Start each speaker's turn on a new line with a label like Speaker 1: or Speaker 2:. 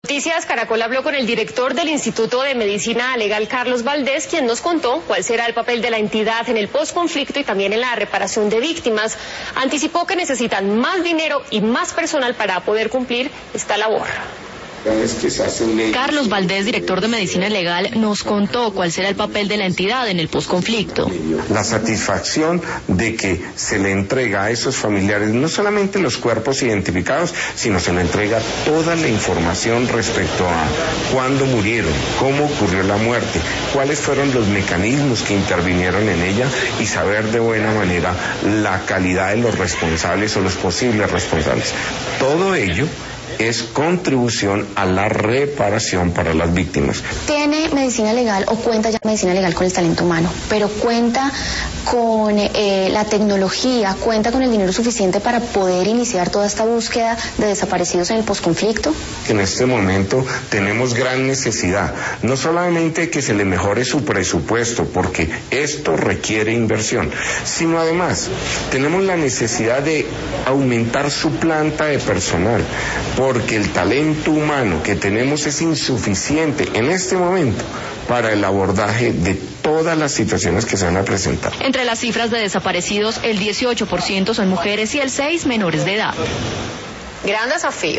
Speaker 1: Noticias Caracol habló con el director del Instituto de Medicina Legal, Carlos Valdés, quien nos contó cuál será el papel de la entidad en el posconflicto y también en la reparación de víctimas. Anticipó que necesitan más dinero y más personal para poder cumplir esta labor.
Speaker 2: Carlos Valdés, director de Medicina Legal, nos contó cuál será el papel de la entidad en el posconflicto.
Speaker 3: La satisfacción de que se le entrega a esos familiares no solamente los cuerpos identificados, sino se le entrega toda la información respecto a cuándo murieron, cómo ocurrió la muerte, cuáles fueron los mecanismos que intervinieron en ella y saber de buena manera la calidad de los responsables o los posibles responsables. Todo ello es contribución a la reparación para las víctimas.
Speaker 4: ¿Tiene medicina legal o cuenta ya medicina legal con el talento humano, pero cuenta con la tecnología, cuenta con el dinero suficiente para poder iniciar toda esta búsqueda de desaparecidos en el posconflicto?
Speaker 3: En este momento tenemos gran necesidad, no solamente que se le mejore su presupuesto, porque esto requiere inversión, sino además tenemos la necesidad de aumentar su planta de personal, porque el talento humano que tenemos es insuficiente en este momento para el abordaje de todas las situaciones que se van a presentar.
Speaker 2: Entre las cifras de desaparecidos, el 18% son mujeres y el 6% menores de edad.
Speaker 1: Gran desafío.